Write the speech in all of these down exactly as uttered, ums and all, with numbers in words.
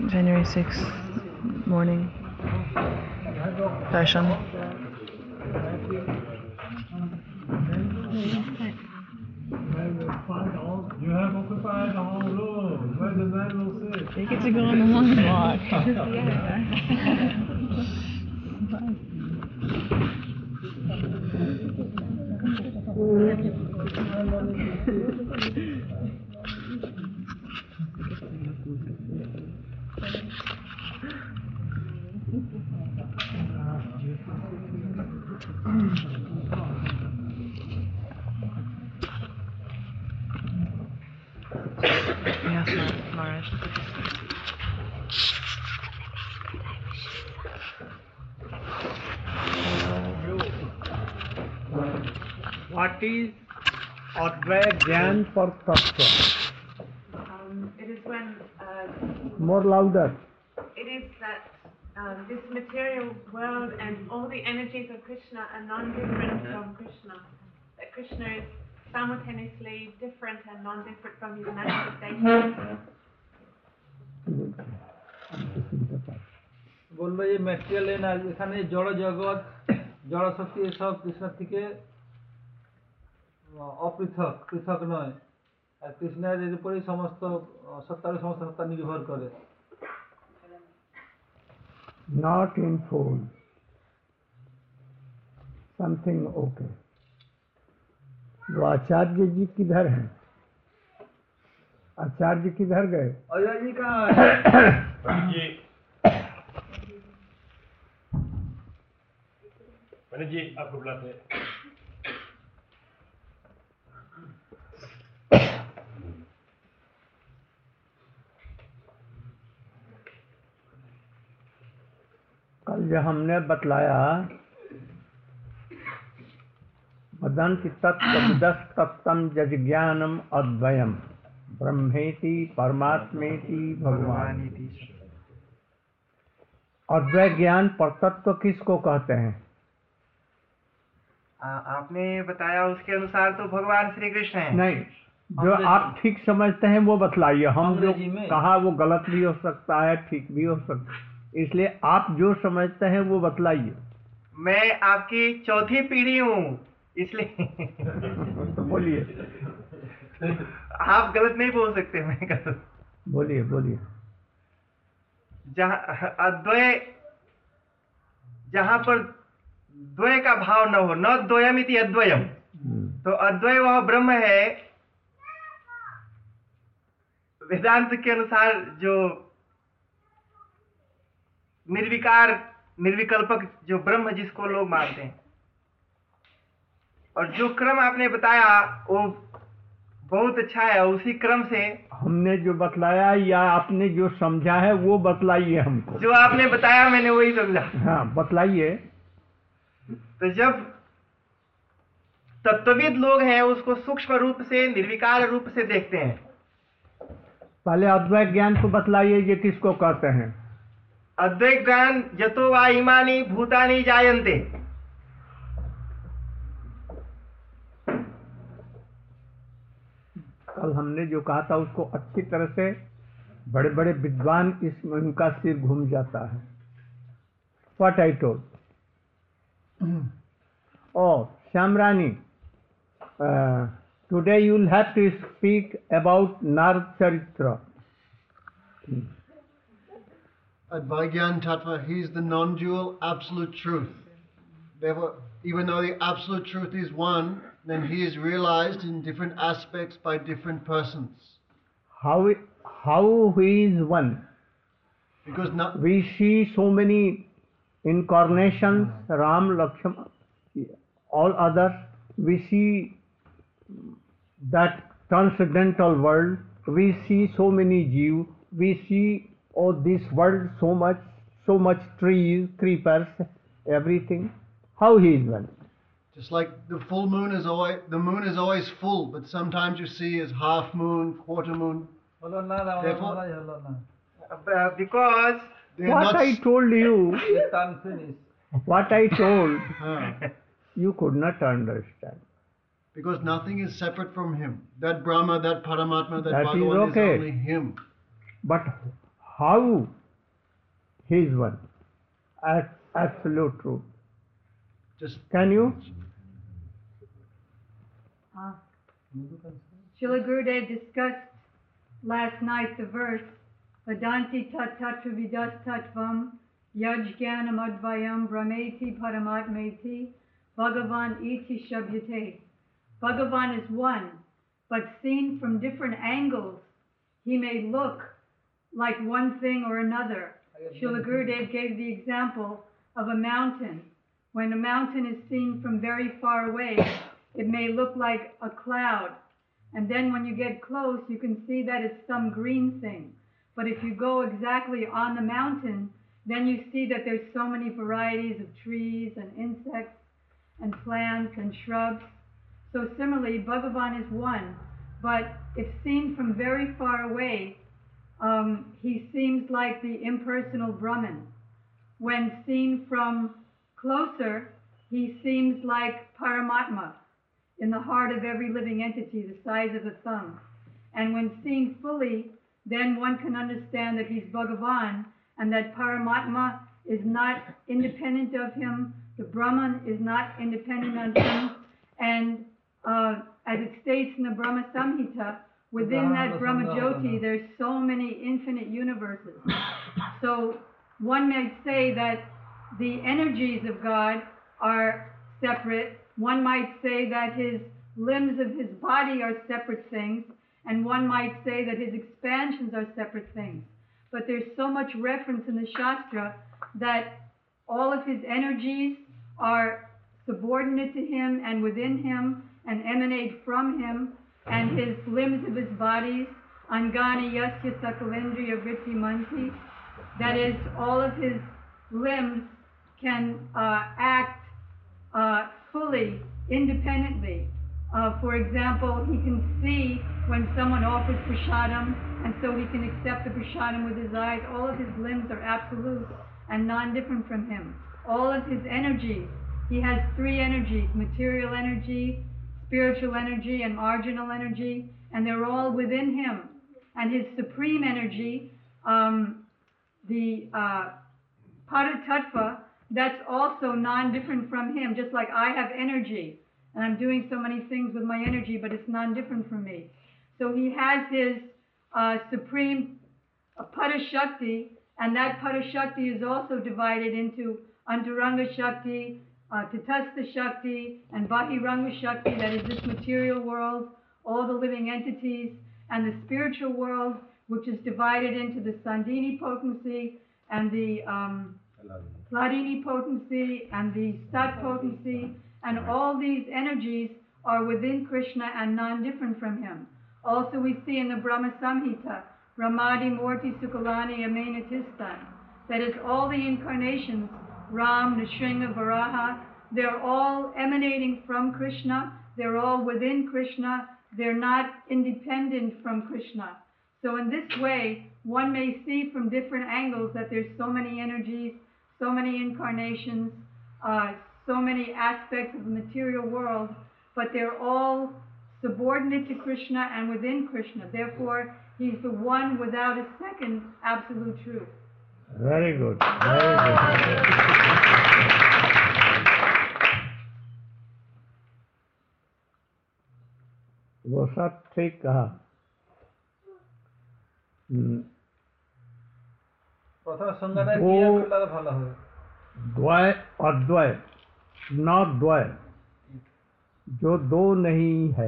January sixth morning. Darshan. You have occupied the whole room. Where the man will sit? You get to go on the long walk. Yes, Maharaj. What is Advaya Gyan for Tattva? Um, it is when uh, More louder. it is that um, this material world and all the energies of Krishna are non-different from Krishna. That Krishna is simultaneously different and non-different from his manifestations. বললো যে material energy এখানে জড় জগৎ জড় শক্তি এসব কৃষ্ণের থেকে অপৃথক পৃথক নয় আর কৃষ্ণের এর উপরেই সমস্ত সত্তার সমস্ত সত্তা নির্ভর করে Not in full. Something okay. वो आचार्य जी किधर हैं? आचार्य किधर गए? अजय जी कहाँ है? जी पंडित जी आपको बुलाते हैं. कल जो हमने बतलाया वदन्ति तत्त्वविदः तत्तं जज्ञानम् अद्वयम् ब्रह्मेति परमात्मेति भगवानिति. अद्वय ज्ञान परतत्व किसको कहते हैं? आ, आपने बताया उसके अनुसार तो भगवान श्री कृष्ण है. नहीं, जो आप ठीक समझते हैं वो बतलाइए. हम जो कहा वो गलत भी हो सकता है, ठीक भी हो सकता है, इसलिए आप जो समझते हैं वो बतलाइए. मैं आपकी चौथी पीढ़ी हूँ इसलिए तो बोलिए आप गलत नहीं बोल सकते. मैं गलत बोलिए बोलिए. जहाँ अद्वय जहाँ पर द्वय का भाव न हो, न द्वयमिति अद्वयम, तो अद्वय वह ब्रह्म है. वेदांत के अनुसार जो निर्विकार निर्विकल्पक जो ब्रह्म जिसको लोग मानते हैं, और जो क्रम आपने बताया वो बहुत अच्छा है. उसी क्रम से हमने जो बतलाया या आपने जो समझा है वो बतलाइए हमको. जो आपने बताया मैंने वही समझा. हाँ बतलाइए. तो जब तत्वविद लोग हैं उसको सूक्ष्म रूप से निर्विकार रूप से देखते हैं. पहले अद्वैत ज्ञान को बतलाइए ये किसको कहते हैं? अद्वैत ज्ञान यतो वा इमानि भूतानि जायन्ते. कल हमने जो कहा था उसको अच्छी तरह से बड़े बड़े विद्वान इसमें उनका सिर घूम जाता है. What I told. Oh, Shamrani, uh, today you will have to speak about Narad Charitra. Advaigyan Tattva, he is the non-dual absolute truth. Therefore, even though the absolute truth is one, then he is realized in different aspects by different persons. How how he is one? Because not, we see so many incarnations, Ram, Lakshmana, all others. We see that transcendental world. We see so many Jeev. We see oh this world so much, so much trees, creepers, everything. How he is one? just like the full moon is always, the moon is always full, but sometimes you see as half moon, quarter moon. Therefore, Uh, because what not, I told you, what I told, uh, you could not understand. because nothing is separate from him. That Brahma, that Paramatma, that, That is Bhagavan is, okay. only him. But how he is one. As absolute truth. Just Can you? Uh, Srila Gurudev discussed last night the verse Vadanti tat tatra vidas tattvam yaj jnanam advayam brahmeti paramatmeti Bhagavan iti shabhyate. Bhagavan is one, but seen from different angles, he may look like one thing or another. Srila Gurudev gave the example of a mountain. When a mountain is seen from very far away, it may look like a cloud. And then when you get close, you can see that it's some green thing. But if you go exactly on the mountain, then you see that there's so many varieties of trees and insects and plants and shrubs. So similarly, Bhagavan is one, but if seen from very far away, um, he seems like the impersonal Brahman. When seen from closer, he seems like Paramatma, in the heart of every living entity, the size of a thumb. And when seen fully, then one can understand that he's Bhagavan, and that Paramatma is not independent of him, the Brahman is not independent of him, and uh, as it states in the Brahma Samhita, within that Brahma Jyoti, there's so many infinite universes. So one might say that the energies of God are separate. One might say that his limbs of his body are separate things, and one might say that his expansions are separate things. But there's so much reference in the Shastra that all of his energies are subordinate to him and within him and emanate from him, and his limbs of his bodies, angani yasya sakalendriya vritti manti, that is, all of his limbs can uh, act uh, fully, independently. Uh, for example, he can see when someone offers prasadam, and so he can accept the prasadam with his eyes. All of his limbs are absolute and non-different from him. All of his energies, he has three energies, material energy, spiritual energy, and marginal energy, and they're all within him. And his supreme energy, um, the uh, Paratattva, that's also non-different from him, just like I have energy, and I'm doing so many things with my energy, but it's non-different from me. So he has his uh, supreme uh, Parashakti, and that Parashakti is also divided into Antaranga Shakti, uh, Tatastha Shakti, and Bahiranga Shakti, that is this material world, all the living entities, and the spiritual world, which is divided into the Sandhini potency, and the um, Hladini potency, and the Stat potency, and all these energies are within Krishna and non-different from him. Also we see in the Brahma Samhita, Brahmadi Murti Sukalani Amenatistan, that is all the incarnations, Ram, Nrsimha, Varaha, they're all emanating from Krishna, they're all within Krishna, they're not independent from Krishna. So in this way, one may see from different angles that there's so many energies, so many incarnations, uh, so many aspects of the material world, but they're all subordinate to Krishna and within Krishna. Therefore, he's the one without a second absolute truth. Very good. Very good. वो सब ठीक कहा. प्रथम संज्ञाटा किया करला ভালো হবে. द्वय अद्वय, न द्वय, जो दो नहीं है.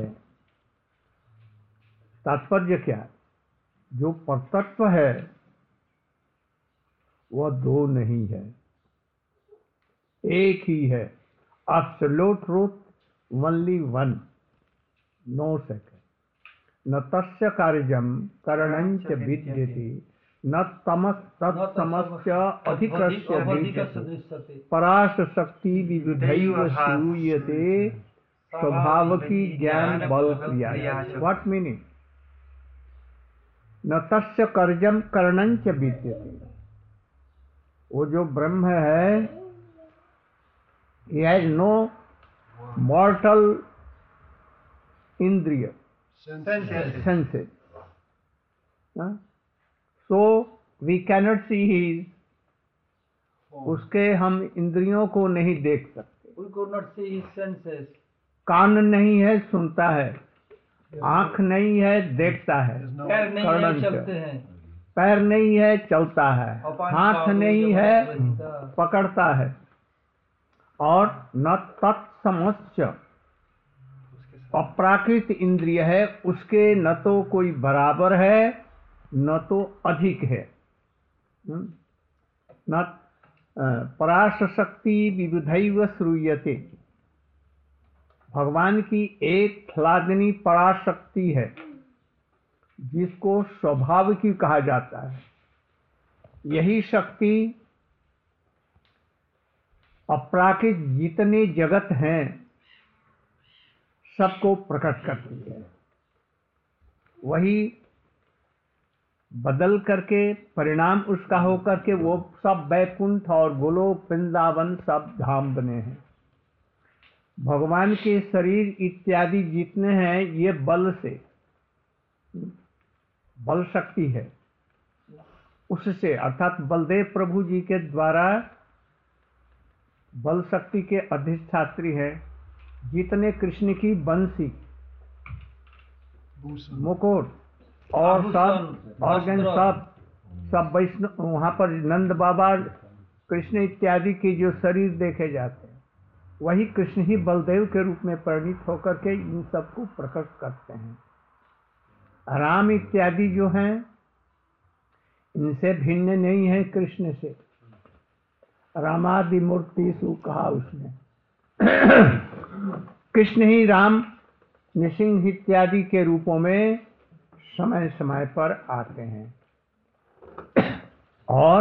तात्पर्य क्या? जो परतत्व है वह दो नहीं है, एक ही है. Absolute truth, only one, no second. न तस्य कार्यम करणंच विद्यते, न तमस तत्समस्य अधिकस्य दृश्यते, पराश शक्ति विविधैव श्रूयते, स्वभाव की ज्ञान बल क्रिया. What meaning? न तस्य कर्जम करणंच विद्यते, वो जो ब्रह्म है, he has no mortal indriya, senses. Huh? So we cannot see his, उसके हम इंद्रियों को नहीं देख सकते। We could not see his senses. कान नहीं है सुनता है, आंख नहीं है देखता है, There's no पैर नहीं है कर्णंच। चलते हैं, पैर नहीं है चलता है, और पानी हाथ का नहीं जो है बहता। पकड़ता है, और न तत्समश्च अप्राकृत इंद्रिय है, उसके न तो कोई बराबर है न तो अधिक है। हम्म? न अ, पराश शक्ति विविधैव श्रूयते, भगवान की एक ख्लादिनी पराशक्ति है जिसको स्वभाव की कहा जाता है। यही शक्ति अपराकृत जितने जगत हैं सबको प्रकट करती है। वही बदल करके परिणाम उसका होकर के वो सब वैकुंठ और गोलोक वृंदावन सब धाम बने हैं। भगवान के शरीर इत्यादि जितने हैं ये बल से, बल शक्ति है, उससे अर्थात बलदेव प्रभु जी के द्वारा बल शक्ति के अधिष्ठात्री है। जितने कृष्ण की बंसी, मुकुट और सब ऑर्गन सब सब वैष्णव वहाँ पर नंद बाबा कृष्ण इत्यादि के जो शरीर देखे जाते हैं वही कृष्ण ही बलदेव के रूप में परिणित होकर के इन सबको प्रकट करते हैं। राम इत्यादि जो हैं इनसे भिन्न नहीं है कृष्ण से। रामादि मूर्ति सु कहा उसने। कृष्ण ही राम नृसिंह इत्यादि के रूपों में समय समय पर आते हैं। और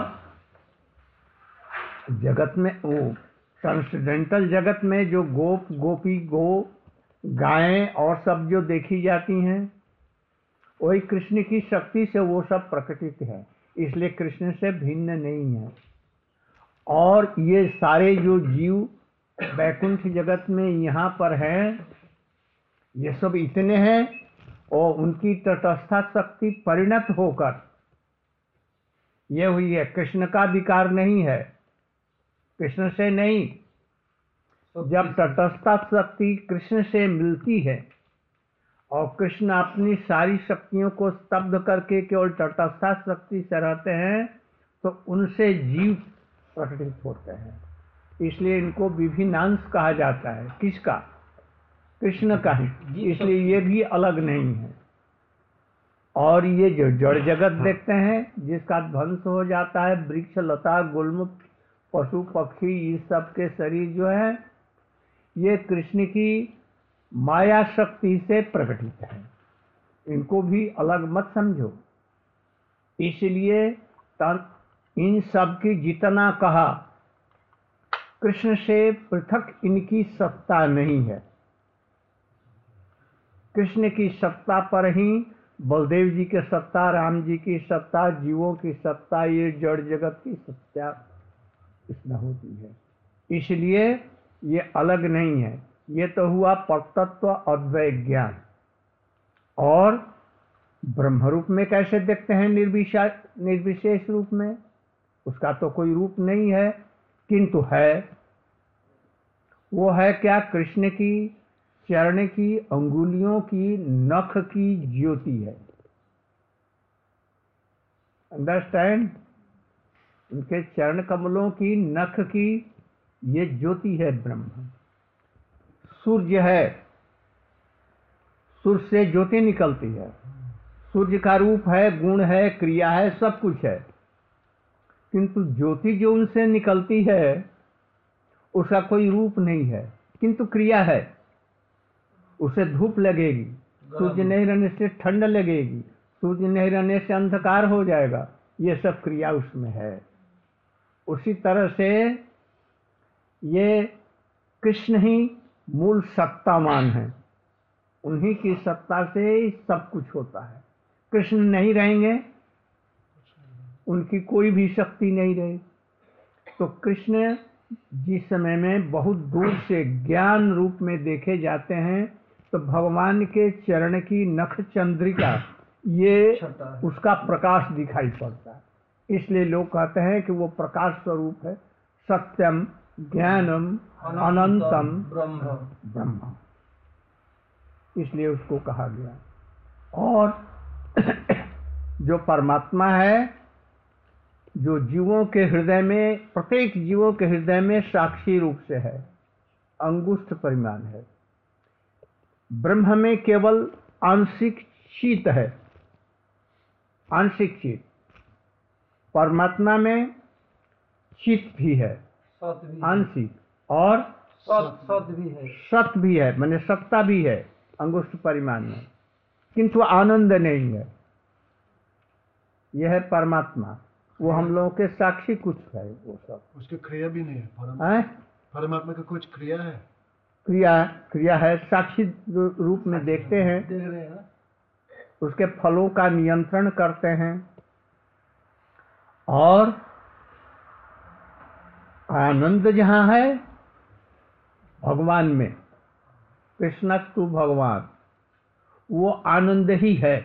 जगत में वो ट्रांसडेंटल जगत में जो गोप गोपी गो गायें और सब जो देखी जाती हैं वही कृष्ण की शक्ति से वो सब प्रकटित है, इसलिए कृष्ण से भिन्न नहीं है। और ये सारे जो जीव वैकुंठ जगत में यहाँ पर हैं ये सब इतने हैं और उनकी तटस्था शक्ति परिणत होकर ये हुई है। कृष्ण का विकार नहीं है, कृष्ण से नहीं। जब तटस्था शक्ति कृष्ण से मिलती है और कृष्ण अपनी सारी शक्तियों को स्तब्ध करके केवल तटस्था शक्ति से रहते हैं तो उनसे जीव प्रकटित होते हैं। इसलिए इनको विभिन्नांश कहा जाता है। किसका? कृष्ण का ही, इसलिए ये भी अलग नहीं है। और ये जो जड़ जगत देखते हैं जिसका ध्वंस हो जाता है, वृक्ष लता गुल्म पशु पक्षी ये सब के शरीर जो है ये कृष्ण की माया शक्ति से प्रकटित है। इनको भी अलग मत समझो। इसलिए इन सब की जितना कहा कृष्ण से पृथक इनकी सत्ता नहीं है। कृष्ण की सत्ता पर ही बलदेव जी की सत्ता, राम जी की सत्ता, जीवों की सत्ता, ये जड़ जगत की सत्ता इसमें होती है। इसलिए ये अलग नहीं है। ये तो हुआ परतत्व अद्वय ज्ञान। और ब्रह्म रूप में कैसे देखते हैं? निर्विशेष निर्विशेष रूप में। उसका तो कोई रूप नहीं है, किंतु है। वो है क्या? कृष्ण की चरण की अंगुलियों की नख की ज्योति है। अंडरस्टैंड? उनके चरण कमलों की नख की ये ज्योति है ब्रह्म। सूर्य है, सूर्य से ज्योति निकलती है। सूर्य का रूप है, गुण है, क्रिया है, सब कुछ है, किंतु ज्योति जो उनसे निकलती है उसका कोई रूप नहीं है, किंतु क्रिया है। उसे धूप लगेगी, सूर्य नहीं रहने से ठंड लगेगी, सूर्य नहीं रहने से अंधकार हो जाएगा, ये सब क्रिया उसमें है। उसी तरह से ये कृष्ण ही मूल सत्तामान है। उन्हीं की सत्ता से सब कुछ होता है। कृष्ण नहीं रहेंगे, उनकी कोई भी शक्ति नहीं रही। तो कृष्ण जिस समय में बहुत दूर से ज्ञान रूप में देखे जाते हैं तो भगवान के चरण की नख चंद्रिका ये उसका प्रकाश दिखाई पड़ता है। इसलिए लोग कहते हैं कि वो प्रकाश स्वरूप है। सत्यम ज्ञानम अनंतम ब्रह्म। ब्रह्म, इसलिए उसको कहा गया। और जो परमात्मा है, जो जीवों के हृदय में, प्रत्येक जीवों के हृदय में साक्षी रूप से है, अंगुष्ठ परिमाण है। ब्रह्म में केवल आंशिक शीत है, आंशिक शीत। परमात्मा में शीत भी है, सत भी है। आंशिक, और सत सत भी है। सत भी है, माने सत्ता भी है अंगुष्ठ परिमाण में, किंतु आनंद नहीं है। यह है परमात्मा, वो हम लोगों के साक्षी कुछ है, वो सब। उसकी क्रिया भी नहीं है। परम- हैं? परमात्मा का कुछ क्रिया है। क्रिया क्रिया है, साक्षी रूप में देखते हैं, देख रहे हैं ना? उसके फलों का नियंत्रण करते हैं। और आनंद जहाँ है भगवान में, कृष्णस्तु भगवान, वो आनंद ही है।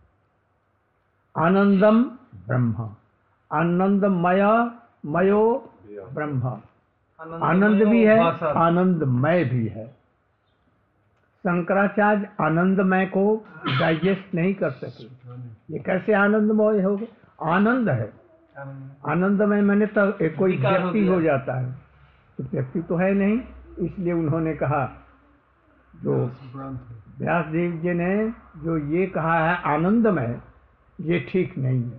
आनंदम ब्रह्म, आनंदमय मयो ब्रह्म। आनंद भी है, आनंदमय भी है। शंकराचार्य आनंदमय को डाइजेस्ट नहीं कर सके। ये कैसे आनंदमय हो गए? आनंद है, आनंदमय मैंने तो एक कोई व्यक्ति हो जाता है, तो व्यक्ति तो है नहीं। इसलिए उन्होंने कहा, जो व्यास देव जी ने जो ये कहा है आनंदमय, ये ठीक नहीं है।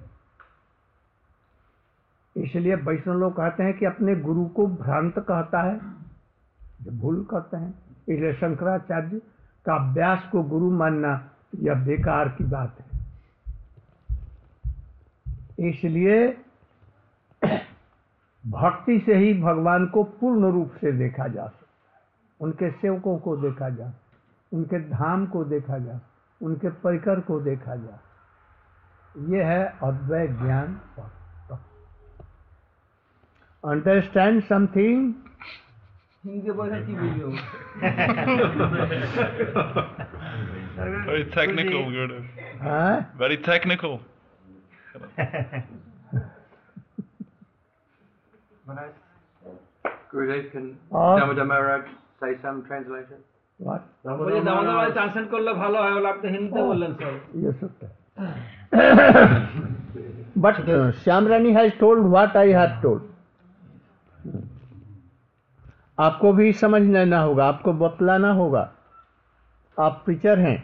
इसलिए वैष्णव लोग कहते हैं कि अपने गुरु को भ्रांत कहता है, जो भूल करते हैं। इसलिए शंकराचार्य का व्यास को गुरु मानना यह बेकार की बात है। इसलिए भक्ति से ही भगवान को पूर्ण रूप से देखा जा सकता है, उनके सेवकों को देखा जा, उनके धाम को देखा जा, उनके परिकर को देखा जा। यह है अद्वैत ज्ञान। Understand something? हिंदी बोलना की वीडियो। Very technical, Guru. हाँ? Very technical. Gurudev, can और- Damodar Maharaj say some translation? What? बोले दामोदर वाले ट्रांसलेट कर लो ভালো হয়, आप तो हिंदी बोलन सर। ये सत्य But uh, Shyamrani has told what I have told. आपको भी समझ लेना होगा, आपको बतलाना होगा। आप प्रीचर हैं,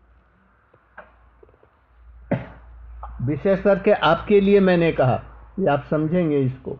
विशेष करके आपके लिए मैंने कहा कि आप समझेंगे इसको।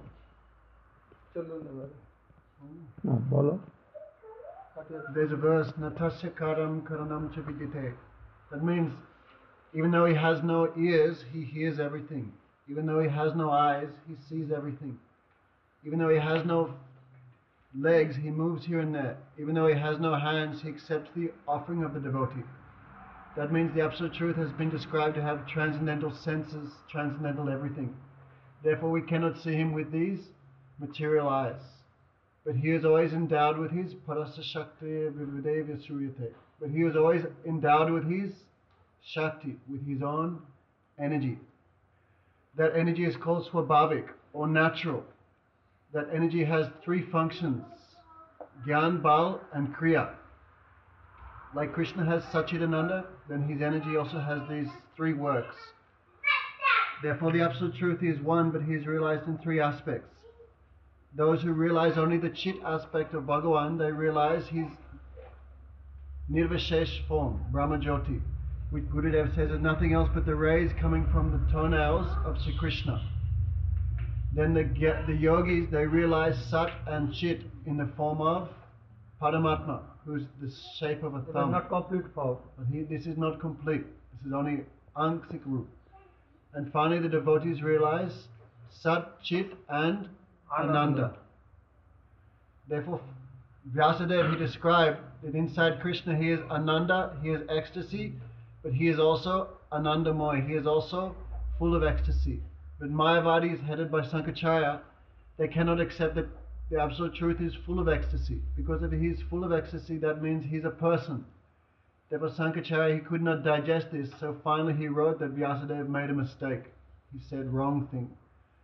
हाँ, बोलो। There's a verse, Natasya karam karanam cha vidite. That means, even though he has no ears, he hears everything. Even though he has no eyes, he sees everything. Even though he has no legs, he moves here and there. Even though he has no hands, he accepts the offering of the devotee. That means the Absolute Truth has been described to have transcendental senses, transcendental everything. Therefore we cannot see him with these material eyes. But he is always endowed with his parasa shakti vividevya suriyate. But he is always endowed with his shakti, with his own energy. That energy is called swabhavik, or natural. That energy has three functions, Gyan, Bal and Kriya. Like Krishna has Satchidananda, then his energy also has these three works. Therefore the Absolute Truth is one, but he is realized in three aspects. Those who realize only the Chit aspect of Bhagavan, they realize his Nirvashesh form, Brahma Jyoti, which Gurudev says is nothing else but the rays coming from the toenails of Sri Krishna. Then the, the yogis, they realize Sat and Chit in the form of Paramatma, who's the shape of a It is thumb. not complete form. But he, this is not complete. This is only Anksik Roop. And finally the devotees realize Sat, Chit and Ananda. Therefore, Vyasadeva, he described that inside Krishna he is Ananda, he is ecstasy, but he is also Anandamoy, he is also full of ecstasy. But Mayavadis, headed by Sankaracharya, they cannot accept that the Absolute Truth is full of ecstasy. Because if he is full of ecstasy, that means he's a person. Therefore Sankaracharya, he could not digest this, so finally he wrote that Vyasadeva made a mistake. He said wrong thing.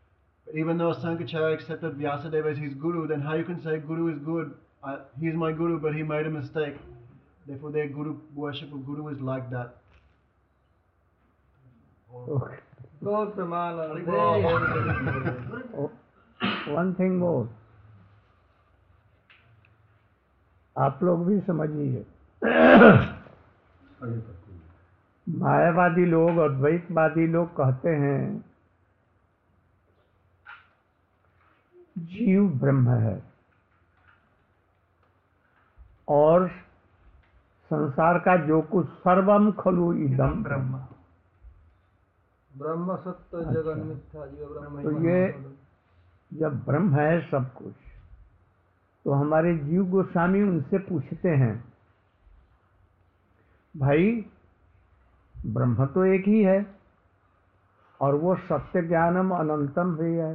But even though Sankacharya accepted Vyasadeva as his guru, then how you can say guru is good? Uh, he's my guru, but he made a mistake. Therefore, their guru worship of guru is like that. Okay. Gaur प्रमानंदे Oh, one thing more. आप लोग भी समझिए, मायावादी लोग और द्वैतवादी लोग कहते हैं जीव ब्रह्म है और संसार का जो कुछ सर्वम खलु इदम ब्रह्म। ब्रह्म सत्य जगन मिथ्या जीव ब्रह्म। तो ये जब ब्रह्म है सब कुछ, तो हमारे जीव गोस्वामी उनसे पूछते हैं, भाई ब्रह्म तो एक ही है और वो सत्य ज्ञानम अनंतम भी है,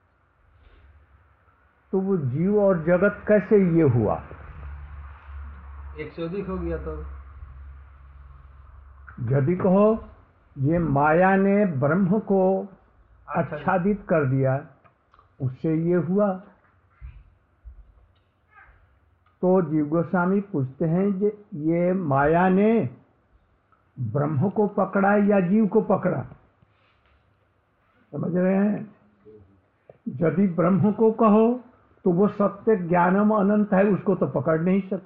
तो वो जीव और जगत कैसे ये हुआ? एक से अधिक हो गया तो यदि कहो ये माया ने ब्रह्म को आच्छादित कर दिया, उससे ये हुआ, तो जीव गोस्वामी पूछते हैं कि ये माया ने ब्रह्म को पकड़ा या जीव को पकड़ा? समझ रहे हैं? यदि ब्रह्म को कहो तो वो सत्य ज्ञानम अनंत है, उसको तो पकड़ नहीं सकते,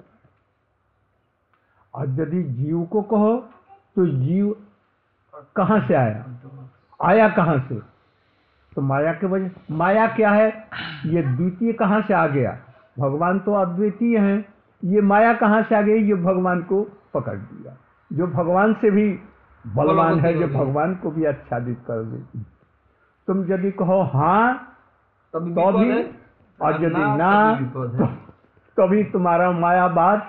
और यदि जीव को कहो तो जीव कहाँ से आया, आया कहाँ से? तो माया के वजह। माया क्या है? ये द्वितीय कहाँ से आ गया? भगवान तो अद्वितीय हैं, ये माया कहाँ से आ गई? ये भगवान को पकड़ दिया, जो भगवान से भी बलवान है, जो भगवान को भी आच्छादित कर देती। तुम यदि कहो हाँ तो भी, और यदि ना तभी तुम्हारा मायावाद।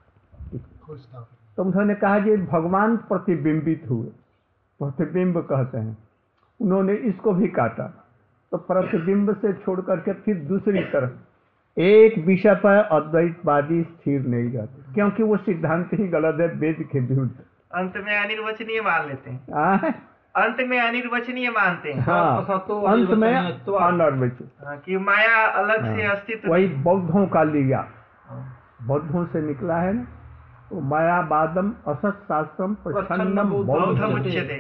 तो उन्होंने कहा कि भगवान प्रतिबिंबित हुए, प्रतिबिंब कहते हैं, उन्होंने इसको भी काटा, तो प्रतिबिंब से छोड़ करके फिर दूसरी तरफ एक विषय पर अद्वैतवादी स्थिर नहीं रहते, क्योंकि वो सिद्धांत ही गलत है, वेद के विरुद्ध। अंत में अनिर्वचनीय मान लेते हैं, आ? अंत में अनिर्वचनीय मानते हैं। हाँ, अंत में अनिर्वचनीय, हाँ, कि माया अलग से अस्तित्व। वही बौद्धों का लिया, बौद्धों से निकला है ना, तो मायावादम असत शास्त्रम प्रच्छन्नम बौद्धम उच्यते।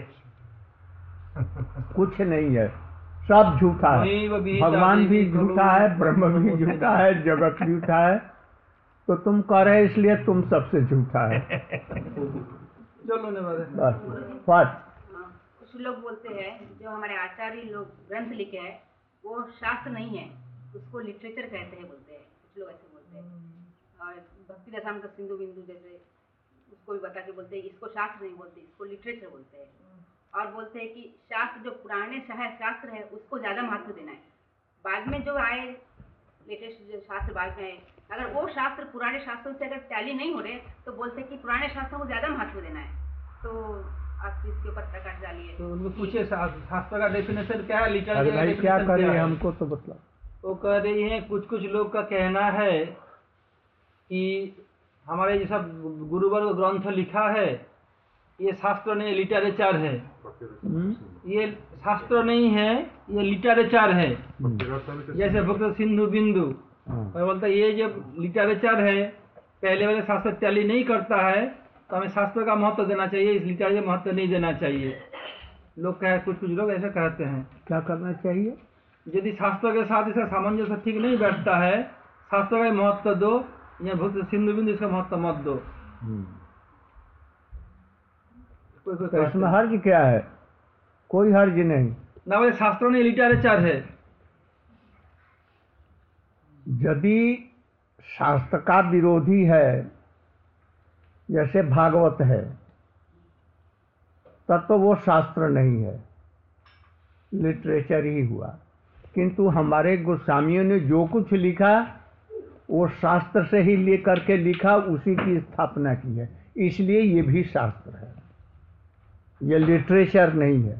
कुछ नहीं है, सब झूठा है, भगवान भी झूठा है, ब्रह्म भी झूठा है, जगत भी झूठा है, तो तुम कह रहे इसलिए तुम सबसे झूठा है। चलो ने बस बस। कुछ लोग बोलते हैं जो हमारे आचार्य लोग ग्रंथ लिखे हैं वो शास्त्र नहीं है, उसको लिटरेचर कहते हैं, बोलते हैं कुछ लोग ऐसे बोलते हैं। और भक्ति रसायन का सिंधु बिंदु जैसे उसको भी बता के बोलते हैं इसको शास्त्र नहीं बोलते, इसको लिटरेचर बोलते हैं। और बोलते हैं कि शास्त्र जो पुराने शास्त्र है उसको ज़्यादा महत्व देना है, बाद में जो आए लेटेस्ट जो शास्त्र बाद में आए, अगर वो शास्त्र पुराने शास्त्रों से अगर टैली नहीं हो रहे तो बोलते हैं कि पुराने शास्त्रों को ज़्यादा महत्व देना है। तो आप इसके ऊपर प्रकाश डालिए। तो उनको पूछे शास्त्र का डेफिनेशन क्या है, लिटरेचर अरे भाई क्या करें, हमको तो बतला। वो कह रही हैं कुछ कुछ लोग का कहना है कि हमारे जैसा गुरुवर्ग ग्रंथ लिखा है ये शास्त्र नहीं, लिटरेचर है। ये शास्त्र नहीं है, ये लिटरेचर है। जैसे भक्त सिंधु बिंदु मैं बोलता ये जब लिटरेचर है, पहले वाले शास्त्र टैली नहीं करता है, तो हमें शास्त्र का महत्व देना चाहिए, इस लिटरेचर का महत्व नहीं देना चाहिए। लोग कह कुछ कुछ लोग ऐसा कहते हैं। क्या करना चाहिए? यदि शास्त्र के साथ इसका सामंजस्य ठीक नहीं बैठता है, शास्त्र का महत्व दो, या भक्त सिंधु बिंदु इसका महत्व मत दो। तो इसमें हर्ज क्या है? कोई हर्ज नहीं ना, बोले शास्त्रों ने लिटरेचर है। यदि शास्त्र का विरोधी है, जैसे भागवत है, तब तो वो शास्त्र नहीं है, लिटरेचर ही हुआ। किंतु हमारे गोस्वामियों ने जो कुछ लिखा वो शास्त्र से ही लेकर के लिखा, उसी की स्थापना की है, इसलिए ये भी शास्त्र है, ये लिटरेचर नहीं है।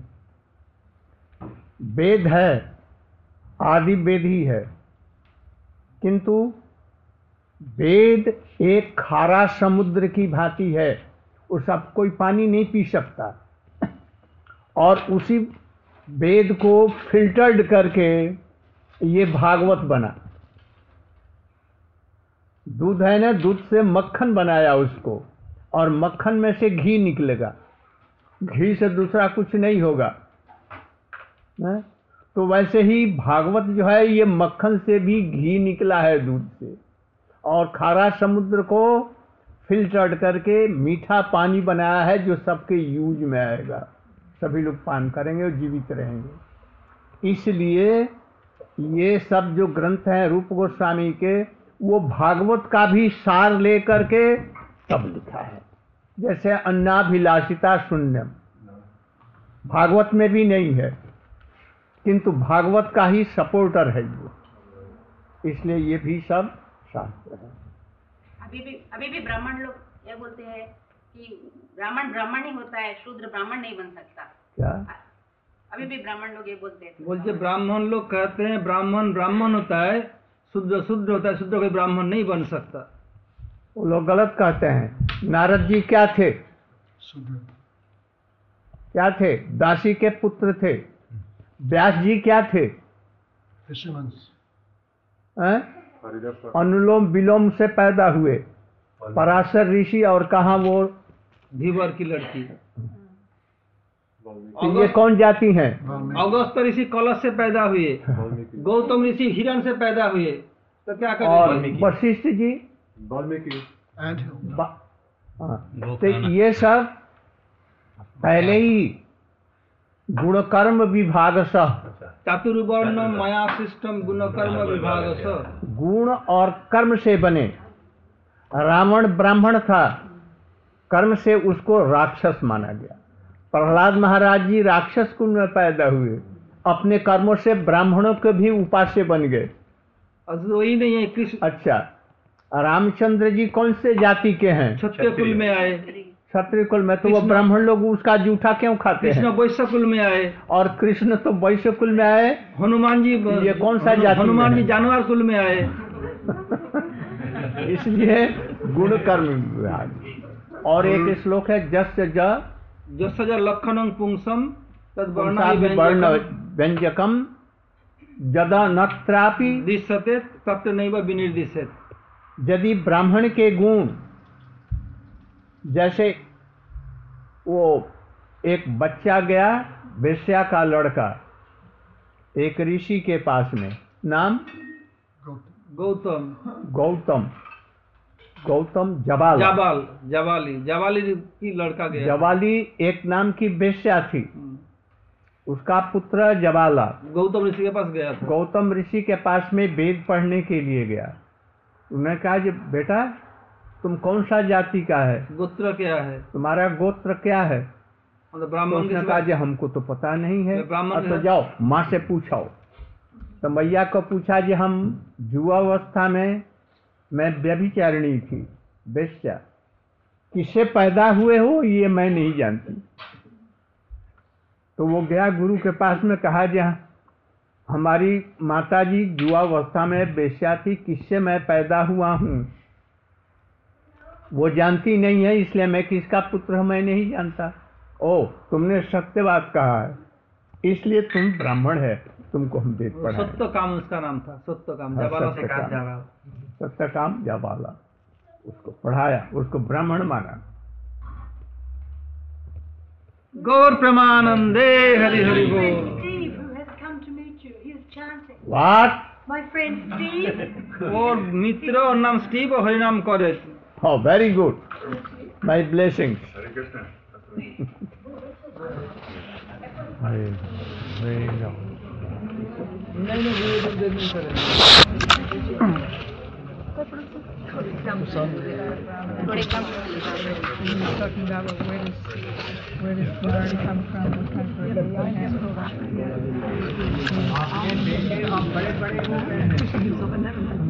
वेद है, आदि वेद ही है, किंतु वेद एक खारा समुद्र की भांति है, वो सब कोई पानी नहीं पी सकता, और उसी वेद को फिल्टर्ड करके ये भागवत बना। दूध है ना, दूध से मक्खन बनाया उसको, और मक्खन में से घी निकलेगा, घी से दूसरा कुछ नहीं होगा। है? तो वैसे ही भागवत जो है ये मक्खन से भी घी निकला है, दूध से, और खारा समुद्र को फिल्टर्ड करके मीठा पानी बनाया है जो सबके यूज में आएगा, सभी लोग पान करेंगे और जीवित रहेंगे। इसलिए ये सब जो ग्रंथ हैं रूप गोस्वामी के, वो भागवत का भी सार ले करके तब लिखा है। जैसे अन्नाभिलाषिता शून्यम भागवत में भी नहीं है, किंतु भागवत का ही सपोर्टर है ये, इसलिए ये भी सब शास्त्र है। अभी भी अभी भी ब्राह्मण लोग ये बोलते हैं कि ब्राह्मण ब्राह्मण ही होता है, शूद्र ब्राह्मण नहीं बन सकता। क्या? अभी भी ब्राह्मण लोग ये बोलते हैं। बोलते ब्राह्मण लोग कहते हैं ब्राह्मण ब्राह्मण होता है, शूद्र शूद्र होता है, शूद्र कोई ब्राह्मण नहीं बन सकता। वो लोग गलत कहते हैं। नारद जी क्या थे? क्या थे? दासी के पुत्र थे। व्यास जी क्या थे? अनुलोम विलोम से पैदा हुए पराशर ऋषि, और कहाँ वो धीवर की लड़की। तो ये कौन जाति हैं? अगस्त ऋषि कलश से पैदा हुए, गौतम ऋषि हिरण से पैदा हुए, तो क्या करें? और वशिष्ठ जी, तो ये सब पहले ही गुणकर्म विभाग सह चातुर्वर्ण माया सिस्टम गुणकर्म विभाग सह, गुण और कर्म से बने। रावण ब्राह्मण था, कर्म से उसको राक्षस माना गया। प्रहलाद महाराज जी राक्षस कुल में पैदा हुए, अपने कर्मों से ब्राह्मणों के भी उपास्य बन गए। वही नहीं है कृष्ण। अच्छा, रामचंद्र जी कौन से जाति के हैं? क्षत्रिय कुल में आए। क्षत्रिय कुल में, तो वो ब्राह्मण लोग उसका जूठा क्यों खाते हैं? कृष्ण वैश्य कुल में आए। और कृष्ण तो वैश्य कुल में आए। हनुमान जी ये कौन सा जाति? हनुमान जी जानवर कुल में आए। इसलिए गुण कर्म विभाग। और एक श्लोक है जस्य ज जस्य ज लक्षणं पुंसम तद वर्ण व्यंजकम यदा नत्रापि दृश्यते तत्र नैव विनिर्दिश्यते। यदि ब्राह्मण के गुण, जैसे वो एक बच्चा गया, वेश्या का लड़का, एक ऋषि के पास में, नाम गौतम गौतम गौतम जबाल जबाल जबाली जबाली की लड़का गया। जबाली एक नाम की वेश्या थी, उसका पुत्र जबाला गौतम ऋषि के पास गया था। गौतम ऋषि के पास में वेद पढ़ने के लिए गया। उन्होंने कहा कि बेटा तुम कौन सा जाति का है? गोत्र क्या है? तुम्हारा गोत्र क्या है? तो ब्राह्मण। उसने कहा कि हमको तो पता नहीं है। ब्राह्मण। तो जाओ माँ से पूछो। तो मैया को पूछा कि हम युवावस्था में मैं व्यभिचारिणी थी, वेश्या, किससे पैदा हुए हो ये मैं नहीं जानती। तो वो गया गुरु के पास में, कहा कि हमारी माताजी युवावस्था में वेश्या थी, किससे मैं पैदा हुआ हूँ वो जानती नहीं है, इसलिए मैं किसका पुत्र हूँ मैं नहीं जानता। ओ, तुमने सत्य बात कहा है, इसलिए तुम ब्राह्मण है, तुमको हम वेद पढ़ाएं। सत्य काम उसका नाम था, सत्य काम जबाला से काम जबाला सत्य काम जबाला, उसको पढ़ाया, उसको ब्राह्मण माना। गौर प्रेमानंदे हरि हरि बोल। What? My friend Steve. और मित्र और नाम स्टीव और हरि नाम करे। Oh, very good. My blessings. Hare Krishna. Hare Hare Ram. नहीं नहीं वो तो नहीं करे। थोड़े कम। Talking about where does where does Florida come from? What kind of birthday I have?